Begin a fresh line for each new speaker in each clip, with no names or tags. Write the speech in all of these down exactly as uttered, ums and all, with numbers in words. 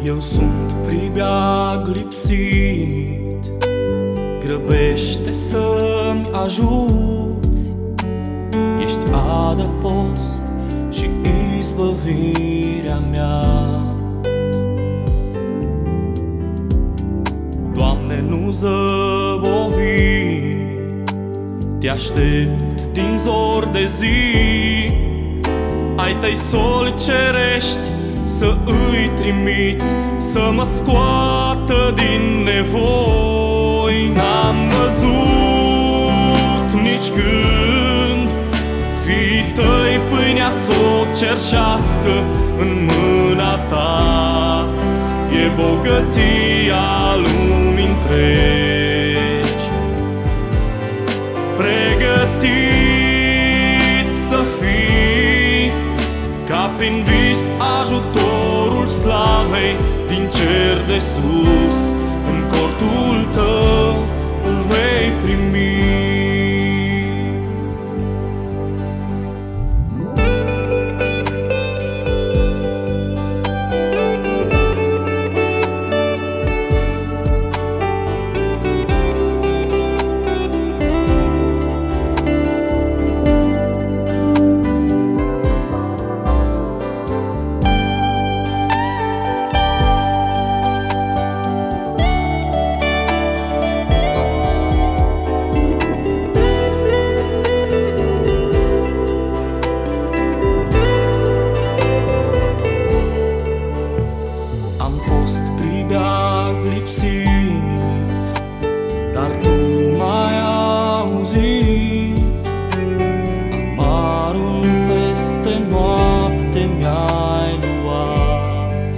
Eu sunt pribeag lipsit, grăbește să-mi ajuți. Ești adăpost și izbăvirea mea. Doamne, nu zăbovi, te aștept din zor de zi. Ai tăi soli cerești să îi trimiți, să mă scoată din nevoi. N-am văzut nici când fiii tăi pâinea s-o cerșească în mâna ta. E bogăția lumii întregi, pregătit să fii ca prin vis ajutorul slavei din cer de sus. În cortul tău îl vei primi. Dar tu m-ai auzit, amarul peste noapte mi-ai luat.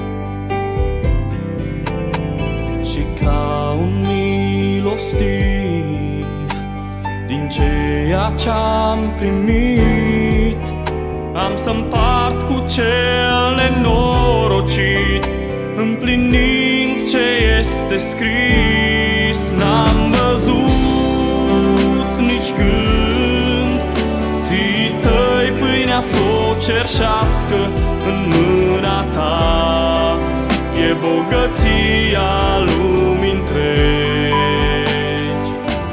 Și ca un milostiv din ceea ce-am primit, am să împart cu cel nenorocit, împlinind ce este scris. N-am văzut nici când fiii tăi pâinea s-o cerșească în mâna ta. E bogăția lumii întregi,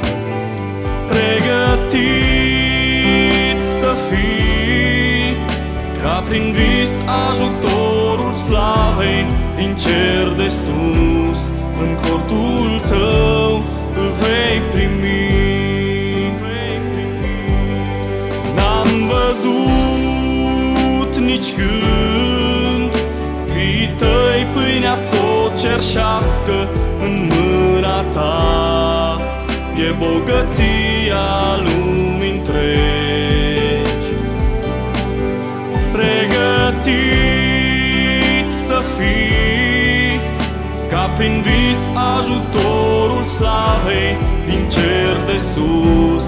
pregătit să fii ca prin vis ajutorul slavei din cer de sus. În cortul tău îl vei primi. N-am văzut nici când fiii tăi pâinea s-o cerșească în mâna ta. E bogăția lumii întregi, pregătit să fii ca prin vis ajutorul slavei din cer de sus.